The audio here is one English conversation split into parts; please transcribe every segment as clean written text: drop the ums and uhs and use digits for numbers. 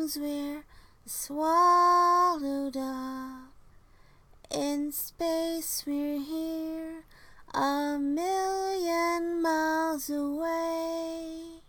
things we're swallowed up. In space we're here, a million miles away.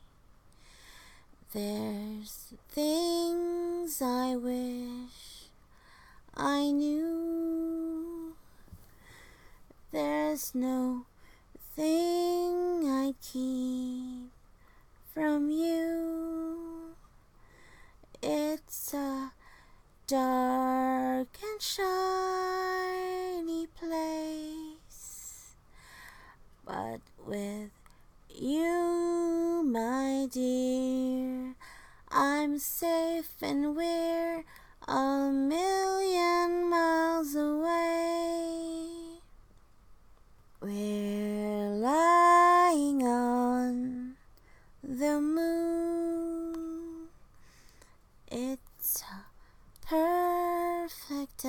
There's things I wish I knew. There's no thing I keep from you. It's a dark and shiny place, but with you, my dear, I'm safe and we're a million miles away. We're lying on the moon. It's a perfect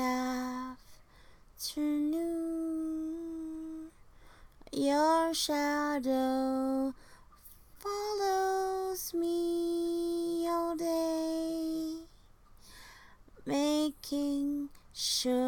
afternoon. Your shadow follows me all day, making sure